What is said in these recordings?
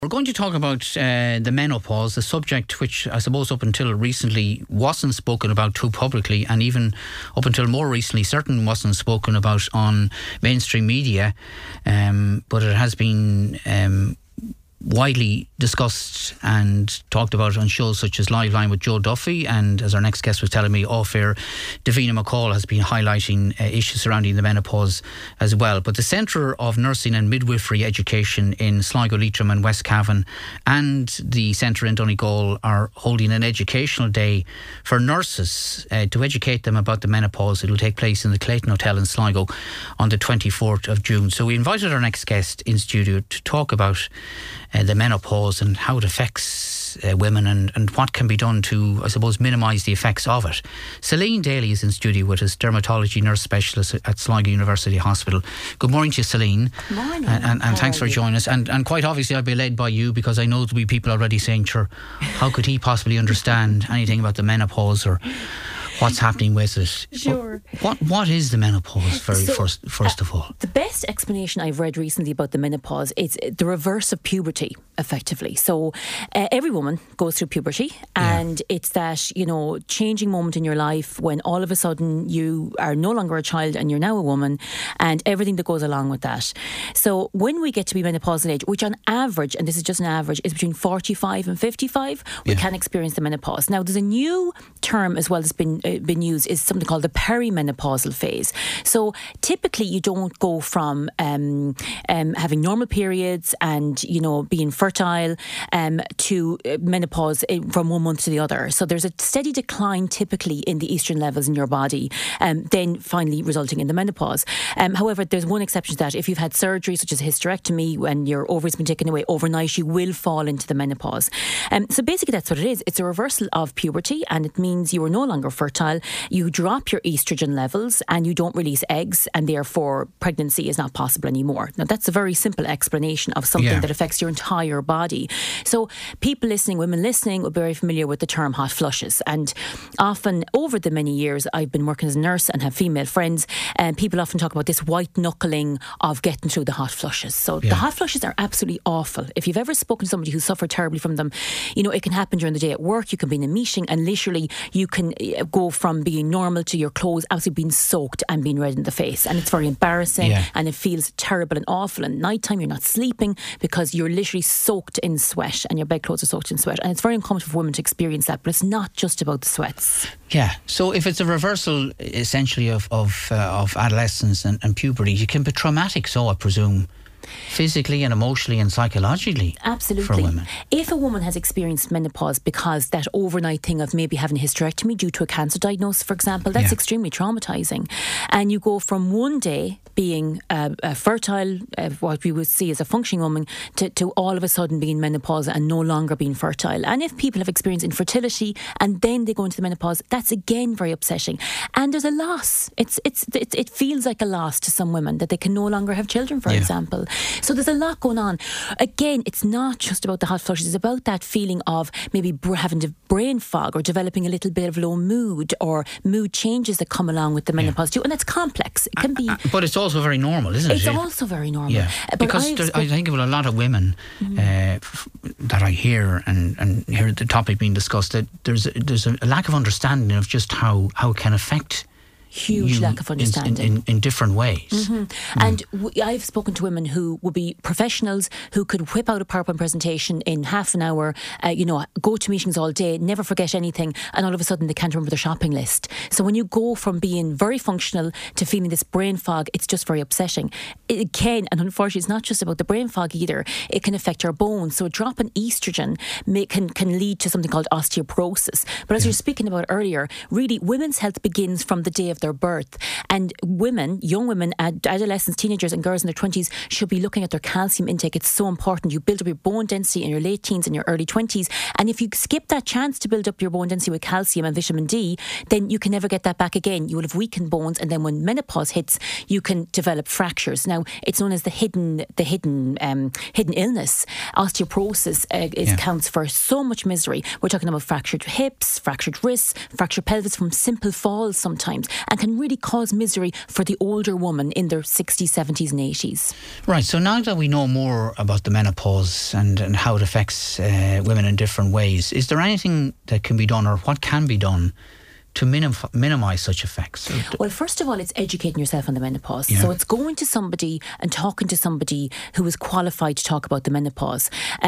We're going to talk about the menopause, the subject which I suppose up until recently wasn't spoken about too publicly, and even up until more recently certainly wasn't spoken about on mainstream media, but it has been widely discussed and talked about on shows such as Live Line with Joe Duffy, and as our next guest was telling me off air, Davina McCall has been highlighting issues surrounding the menopause as well. But the Centre of Nursing and Midwifery Education in Sligo, Leitrim and West Cavan and the Centre in Donegal are holding an educational day for nurses to educate them about the menopause. It will take place in the Clayton Hotel in Sligo on the 24th of June. So we invited our next guest in studio to talk about the menopause and how it affects women and what can be done to, I suppose, minimise the effects of it. Celine Daly is in studio with us, dermatology nurse specialist at Sligo University Hospital. Good morning to you, Celine. Good morning. And thanks for joining us. And quite obviously I'll be led by you, because I know there'll be people already saying, sure, how could he possibly understand anything about the menopause or what's happening with it? Sure. What is the menopause, first of all? The best explanation I've read recently about the menopause is the reverse of puberty, effectively. So every woman goes through puberty, and it's that, changing moment in your life when all of a sudden you are no longer a child and you're now a woman, and everything that goes along with that. So when we get to be menopausal age, which on average, and this is just an average, is between 45 and 55, we can experience the menopause. Now, there's a new term as well that's been used, is something called the perimenopausal phase. So typically you don't go from having normal periods and being fertile to menopause from 1 month to the other. So there's a steady decline typically in the estrogen levels in your body, then finally resulting in the menopause. However, there's one exception to that. If you've had surgery such as a hysterectomy, when your ovaries been taken away overnight, you will fall into the menopause. So basically that's what it is. It's a reversal of puberty, and it means you are no longer fertile. You drop your estrogen levels and you don't release eggs, and therefore pregnancy is not possible anymore. Now, that's a very simple explanation of something that affects your entire body. So people listening, women listening, will be very familiar with the term hot flushes. And often over the many years I've been working as a nurse and have female friends, and people often talk about this white knuckling of getting through the hot flushes. So the hot flushes are absolutely awful. If you've ever spoken to somebody who suffered terribly from them, it can happen during the day at work. You can be in a meeting and literally you can go from being normal to your clothes absolutely being soaked and being red in the face, and it's very embarrassing and it feels terrible and awful. And nighttime you're not sleeping because you're literally soaked in sweat and your bedclothes are soaked in sweat, and it's very uncomfortable for women to experience that. But it's not just about the sweats. So if it's a reversal essentially of adolescence and puberty, it can be traumatic, so I presume, physically and emotionally and psychologically. Absolutely. For women. If a woman has experienced menopause because that overnight thing of maybe having a hysterectomy due to a cancer diagnosis, for example, that's extremely traumatising. And you go from one day being a fertile, what we would see as a functioning woman, to all of a sudden being menopausal and no longer being fertile. And if people have experienced infertility and then they go into the menopause, that's again very upsetting. And there's a loss. It feels like a loss to some women that they can no longer have children, for example. So there's a lot going on. Again, it's not just about the hot flushes. It's about that feeling of maybe having brain fog or developing a little bit of low mood or mood changes that come along with the menopause too. And that's complex. It can be... But it's also very normal, isn't it? It's also very normal. Yeah. Because I think of a lot of women that I hear and hear the topic being discussed, that there's a lack of understanding of just how it can affect huge lack of understanding in different ways. And I've spoken to women who would be professionals who could whip out a PowerPoint presentation in half an hour, go to meetings all day, never forget anything, and all of a sudden they can't remember their shopping list. So when you go from being very functional to feeling this brain fog, it's just very upsetting. It can, and unfortunately it's not just about the brain fog either, it can affect your bones. So a drop in estrogen can lead to something called osteoporosis. But as you're speaking about earlier, really women's health begins from the day of their birth. And women, young women, adolescents, teenagers and girls in their 20s should be looking at their calcium intake. It's so important. You build up your bone density in your late teens and your early 20s. And if you skip that chance to build up your bone density with calcium and vitamin D, then you can never get that back again. You will have weakened bones, and then when menopause hits, you can develop fractures. Now, it's known as the hidden illness. Osteoporosis counts for so much misery. We're talking about fractured hips, fractured wrists, fractured pelvis from simple falls sometimes. and can really cause misery for the older woman in their 60s, 70s and 80s. Right, so now that we know more about the menopause and how it affects women in different ways, is there anything that can be done, or what can be done to minimise such effects? Well, first of all, it's educating yourself on the menopause. Yeah. So it's going to somebody and talking to somebody who is qualified to talk about the menopause.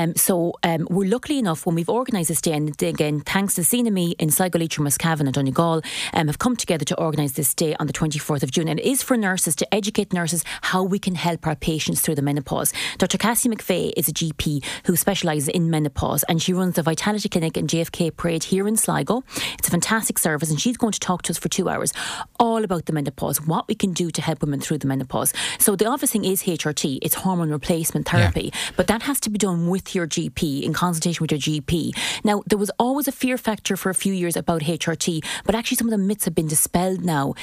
We're lucky enough when we've organised this day, and again, thanks to Sina Me in Sligo, Leitrim, Roscavan and Donegal, have come together to organise this day on the 24th of June. And it is for nurses, to educate nurses how we can help our patients through the menopause. Dr. Cassie McVeigh is a GP who specialises in menopause, and she runs the Vitality Clinic in JFK Parade here in Sligo. It's a fantastic service, and she's going to talk to us for 2 hours all about the menopause, what we can do to help women through the menopause. So the obvious thing is HRT, it's hormone replacement therapy, but that has to be done with your GP, in consultation with your GP. Now, there was always a fear factor for a few years about HRT, but actually some of the myths have been dispelled now.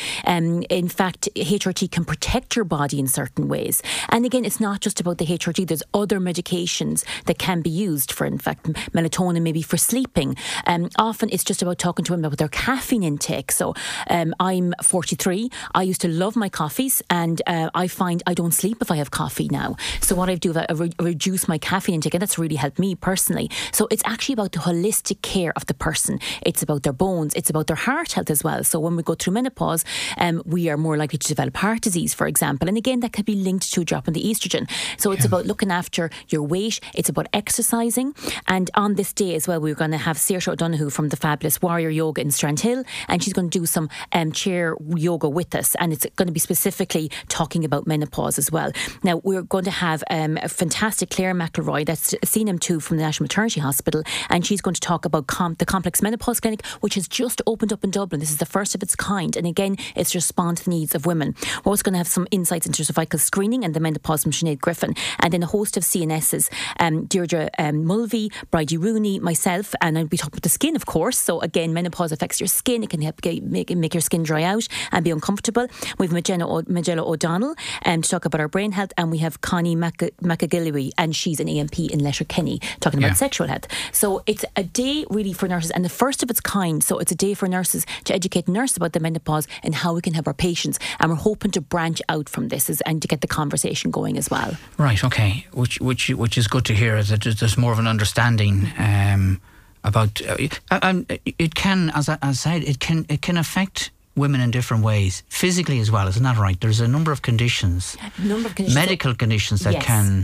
In fact, HRT can protect your body in certain ways. And again, it's not just about the HRT, there's other medications that can be used for, in fact, melatonin maybe for sleeping. Often it's just about talking to women about their caffeine intake. So I'm 43. I used to love my coffees, and I find I don't sleep if I have coffee now. So what I do is I reduce my caffeine intake, and that's really helped me personally. So it's actually about the holistic care of the person. It's about their bones. It's about their heart health as well. So when we go through menopause, we are more likely to develop heart disease, for example. And again, that can be linked to a drop in the estrogen. So it's about looking after your weight. It's about exercising. And on this day as well, we're going to have Saoirse O'Donoghue from the fabulous Warrior Yoga in Strandhill, and she's going to do some chair yoga with us, and it's going to be specifically talking about menopause as well. Now, we're going to have a fantastic Claire McElroy, that's CNM2 from the National Maternity Hospital, and she's going to talk about the Complex Menopause Clinic, which has just opened up in Dublin. This is the first of its kind, and again, it's to respond to the needs of women. We're also going to have some insights into cervical screening and the menopause from Sinead Griffin, and then a host of CNSs, Deirdre Mulvey, Bridie Rooney, myself, and I'll be talking about the skin, of course. So again, menopause affects your skin. It can help make your skin dry out and be uncomfortable. We have Magella O'Donnell to talk about our brain health, and we have Connie McAgillary, and she's an AMP in Letterkenny, talking about sexual health. So it's a day really for nurses, and the first of its kind. So it's a day for nurses to educate nurses about the menopause and how we can help our patients, and we're hoping to branch out from this and to get the conversation going as well. Right, okay, which is good to hear, that there's more of an understanding about it can, as I said, it can affect women in different ways, physically as well, isn't that right? There's a number of conditions, medical conditions that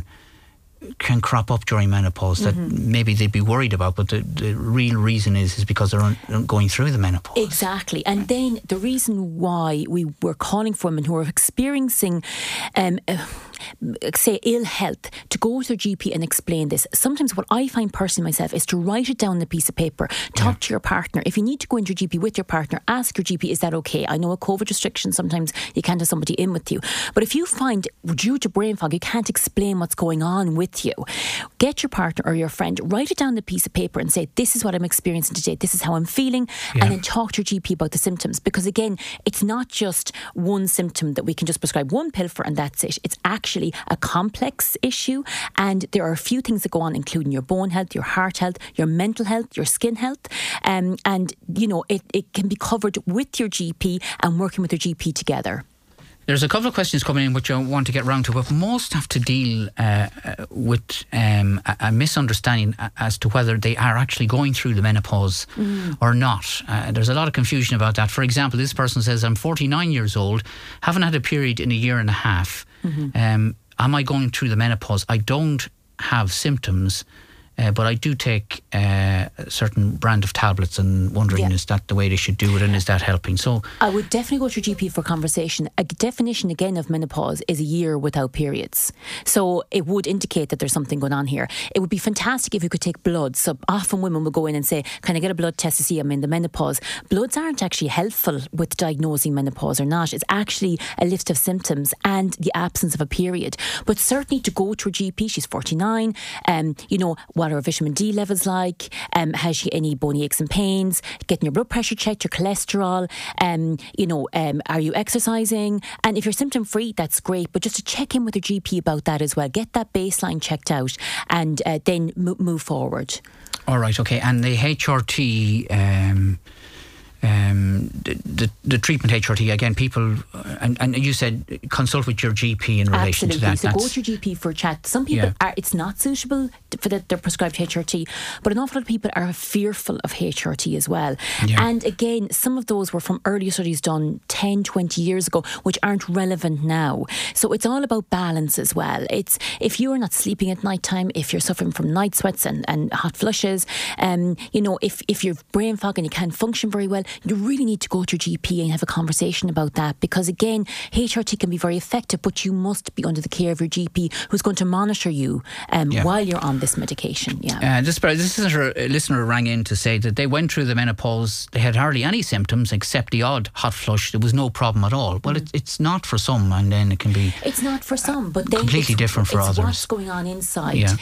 can crop up during menopause that maybe they'd be worried about, but the real reason is because they're going through the menopause. Exactly. And then the reason why we were calling for women who are experiencing say ill health to go to their GP and explain this. Sometimes what I find personally myself is to write it down on a piece of paper, talk to your partner. If you need to go into your GP with your partner, ask your GP, is that okay? I know a COVID restriction, sometimes you can't have somebody in with you, but if you find due to brain fog you can't explain what's going on with you, get your partner or your friend, write it down on a piece of paper and say, this is what I'm experiencing today, this is how I'm feeling, and then talk to your GP about the symptoms, because again, it's not just one symptom that we can just prescribe one pill for and that's it. It's actually a complex issue, and there are a few things that go on, including your bone health, your heart health, your mental health, your skin health, and you know, it can be covered with your GP and working with your GP together. There's a couple of questions coming in which I want to get round to, but most have to deal with a misunderstanding as to whether they are actually going through the menopause or not. There's a lot of confusion about that. For example, this person says, I'm 49 years old, haven't had a period in a year and a half. Am I going through the menopause? I don't have symptoms, but I do take a certain brand of tablets, and wondering, is that the way they should do it, and is that helping? So I would definitely go to your GP for conversation. A definition again of menopause is a year without periods, so it would indicate that there's something going on here. It would be fantastic if you could take blood. So often women will go in and say, can I get a blood test to see I'm in the menopause? Bloods aren't actually helpful with diagnosing menopause or not. It's actually a list of symptoms and the absence of a period. But certainly to go to her GP, she's 49, you know, what are her vitamin D levels like? Has she any bony aches and pains? Getting your blood pressure checked, your cholesterol. Are you exercising? And if you're symptom free, that's great. But just to check in with your GP about that as well. Get that baseline checked out, and then move forward. All right, okay. And the HRT the treatment HRT, again, people, and you said consult with your GP in relation to that. So go to your GP for a chat. Some people it's not suitable for their prescribed HRT, but an awful lot of people are fearful of HRT as well. Yeah. And again, some of those were from earlier studies done 10, 20 years ago, which aren't relevant now. So it's all about balance as well. It's if you are not sleeping at night time, if you're suffering from night sweats and hot flushes, if you're brain fog and you can't function very well, you really need to go to your GP and have a conversation about that, because again, HRT can be very effective, but you must be under the care of your GP, who's going to monitor you while you're on this medication. This listener rang in to say that they went through the menopause, they had hardly any symptoms except the odd hot flush. There was no problem at all. Well, it's not for some, and then it can be. It's not for some, but then completely different for others. What's going on inside? Yeah.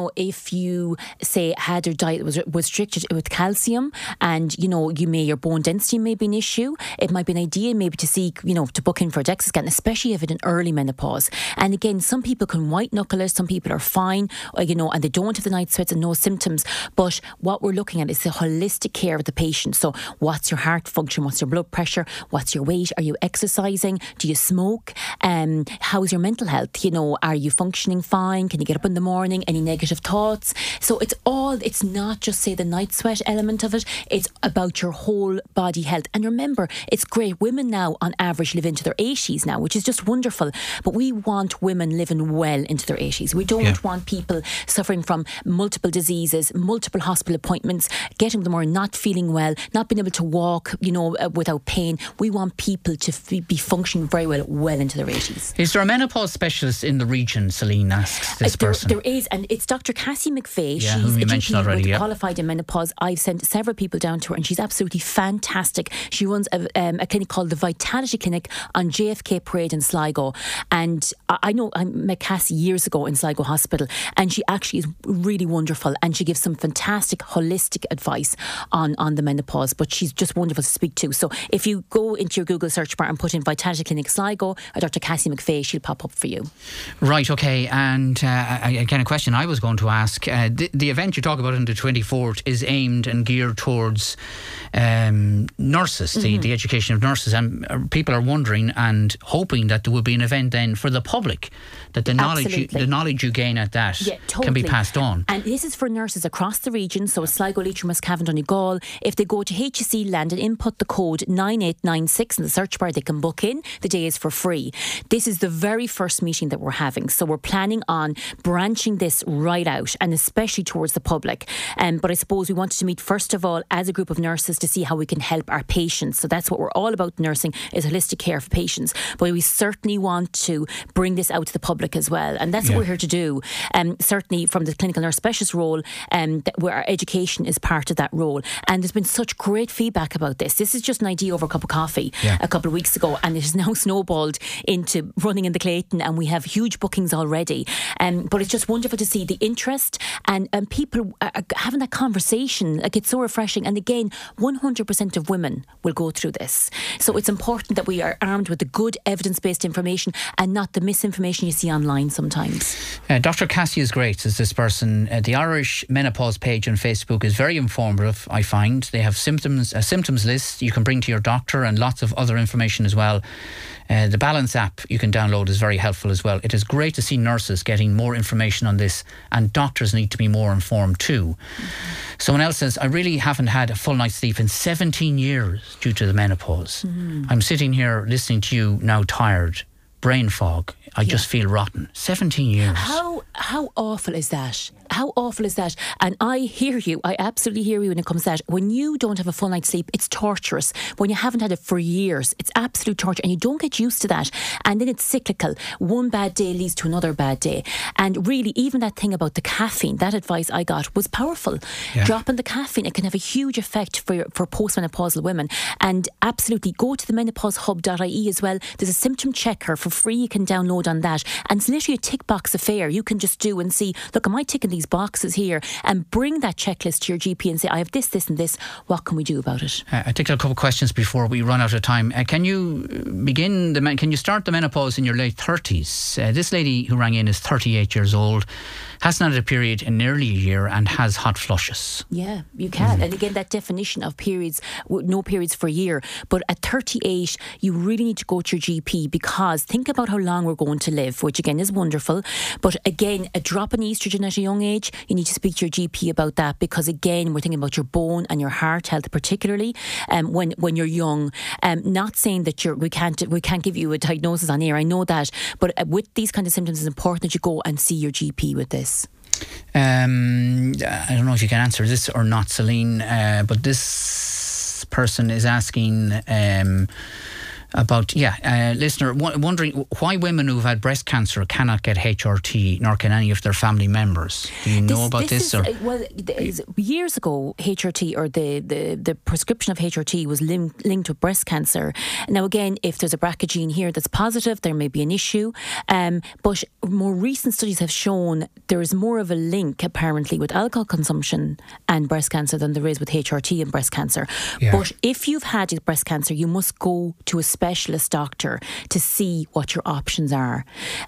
If you say had your diet was restricted with calcium, and your bone density may be an issue, it might be an idea maybe to seek, to book in for a DEXA scan, especially if it's an early menopause. And again, some people can white knuckle it, some people are fine, and they don't have the night sweats and no symptoms. But what we're looking at is the holistic care of the patient. So what's your heart function? What's your blood pressure? What's your weight? Are you exercising? Do you smoke? How's your mental health? Are you functioning fine? Can you get up in the morning? Any negative thoughts? So it's not just, say, the night sweat element of it. It's about your whole body health. And remember, it's great. Women now, on average, live into their 80s now, which is just wonderful. But we want women living well into their 80s. We don't want people suffering from multiple diseases, multiple hospital appointments, getting them or not feeling well, not being able to walk, without pain. We want people to be functioning very well into their 80s. Is there a menopause specialist in the region, Celine asks this person? There is, and it's Dr. Cassie McVeigh. She's whom you mentioned already. Qualified in menopause. I've sent several people down to her, and she's absolutely fantastic. She runs a clinic called the Vitality Clinic on JFK Parade in Sligo, and I met Cassie years ago in Sligo Hospital, and she actually is really wonderful, and she gives some fantastic holistic advice on the menopause, but she's just wonderful to speak to. So if you go into your Google search bar and put in Vitality Clinic Sligo or Dr. Cassie McVeigh, she'll pop up for you. Right, okay. And again, a question I was going to ask, the event you talk about on the 24th is aimed and geared towards nurses, the education of nurses, and people are wondering and hoping that there will be an event then for the public, that the knowledge you gain at that can be passed on. And this is for nurses across the region, so Sligo, Leitrim, Roscaven, Donegal. If they go to HSE Land and input the code 9896 in the search bar, they can book in. The day is for free. This is the very first meeting that we're having, so we're planning on branching this right out, and especially towards the public. But I suppose we wanted to meet first of all as a group of nurses to see how we can help our patients. So that's what we're all about, nursing, is holistic care for patients. But we certainly want to bring this out to the public as well, and that's what we're here to do. Certainly from the clinical nurse specialist role, where our education is part of that role. And there's been such great feedback about this. This is just an idea over a cup of coffee a couple of weeks ago, and it has now snowballed into running in the Clayton, and we have huge bookings already. But it's just wonderful to see the interest and people having that conversation. Like, it's so refreshing. And again, 100% of women will go through this. So it's important that we are armed with the good evidence-based information and not the misinformation you see online sometimes. Dr. Cassie is great, is this person. The Irish Menopause page on Facebook is very informative, I find. They have a symptoms list you can bring to your doctor, and lots of other information as well. The Balance app you can download is very helpful as well. It is great to see nurses getting more information on this, and doctors need to be more informed too. Someone else says, I really haven't had a full night's sleep in 17 years due to the menopause. I'm sitting here listening to you now, tired, brain fog. I just feel rotten. 17 years. How awful is that? How awful is that? And I hear you. I absolutely hear you when it comes to that. When you don't have a full night's sleep, it's torturous. When you haven't had it for years, it's absolute torture, and you don't get used to that. And then it's cyclical. One bad day leads to another bad day. And really, even that thing about the caffeine, that advice I got was powerful. Dropping the caffeine, it can have a huge effect for postmenopausal women. And absolutely, go to the menopausehub.ie as well. There's a symptom checker for free you can download on that. And it's literally a tick box affair. You can just do and see, look, am I ticking these boxes here? And bring that checklist to your GP and say, I have this, this and this. What can we do about it? I take a couple of questions before we run out of time. Can you start the menopause in your late 30s? This lady who rang in is 38 years old, hasn't had a period in nearly a year and has hot flushes. Yeah, you can. And again, that definition of periods, no periods for a year. But at 38, you really need to go to your GP, because think about how long we're going to live, which again is wonderful. But again, a drop in estrogen at a young age, you need to speak to your GP about that, because again, we're thinking about your bone and your heart health particularly when you're young. Not saying that we can't give you a diagnosis on air, I know that. But with these kind of symptoms, it's important that you go and see your GP with this. I don't know if you can answer this or not, Celine, but this person is asking about, listener wondering why women who've had breast cancer cannot get HRT, nor can any of their family members. Do you know about this? Years ago, HRT, or the prescription of HRT, was linked with breast cancer. Now again, if there's a BRCA gene here that's positive, there may be an issue. But more recent studies have shown there is more of a link apparently with alcohol consumption and breast cancer than there is with HRT and breast cancer. Yeah. But if you've had breast cancer, you must go to a specialist doctor to see what your options are.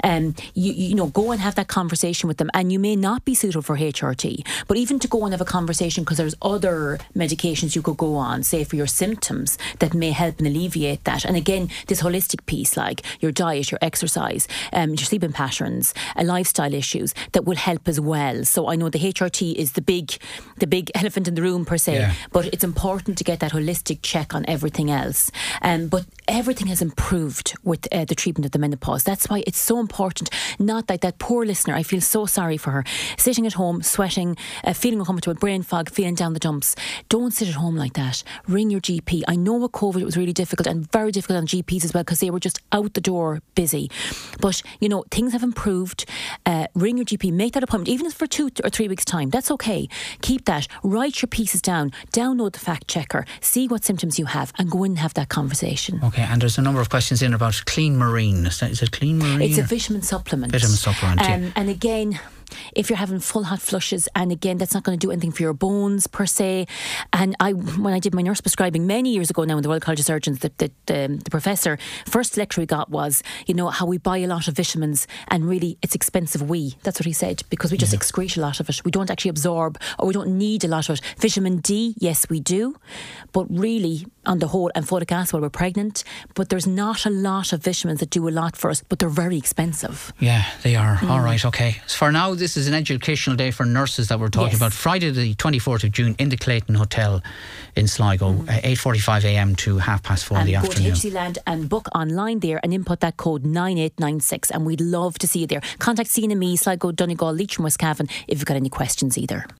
You know, go and have that conversation with them. And you may not be suitable for HRT, but even to go and have a conversation, because there's other medications you could go on, say for your symptoms, that may help and alleviate that. And again, this holistic piece, like your diet, your exercise, your sleeping patterns, lifestyle issues, that will help as well. So I know the HRT is the big elephant in the room per se, but it's important to get that holistic check on everything else. But everything has improved with the treatment of the menopause. That's why it's so important. Not like that poor listener, I feel so sorry for her, sitting at home, sweating, feeling uncomfortable, brain fog, feeling down the dumps. Don't sit at home like that. Ring your GP. I know with COVID it was really difficult, and very difficult on GPs as well, because they were just out the door busy. But, you know, things have improved. Ring your GP, make that appointment, even if it's for 2 or 3 weeks' time. That's okay. Keep that. Write your pieces down. Download the fact checker. See what symptoms you have, and go in and have that conversation. Okay, and there's a number of questions in about Clean Marine. Is it Clean Marine? It's a vitamin supplement. Vitamin supplement, and again, if you're having full hot flushes, and again, that's not going to do anything for your bones per se. And when I did my nurse prescribing many years ago now in the Royal College of Surgeons, the professor, first lecture we got was, you know, how we buy a lot of vitamins and really it's expensive. That's what he said, because we just excrete a lot of it. We don't actually absorb, or we don't need a lot of it. Vitamin D, yes, we do, but really, on the whole, and folic acid while we're pregnant, but there's not a lot of vitamins that do a lot for us, but they're very expensive. Yeah, they are. All right, okay. So for now, this is an educational day for nurses that we're talking about. Friday the 24th of June in the Clayton Hotel in Sligo, 8:45am to 4:30 in the afternoon. Go to HC Land and book online there and input that code 9896, and we'd love to see you there. Contact Sienna Me, Sligo, Donegal, Leitrim, West Cavan if you've got any questions either.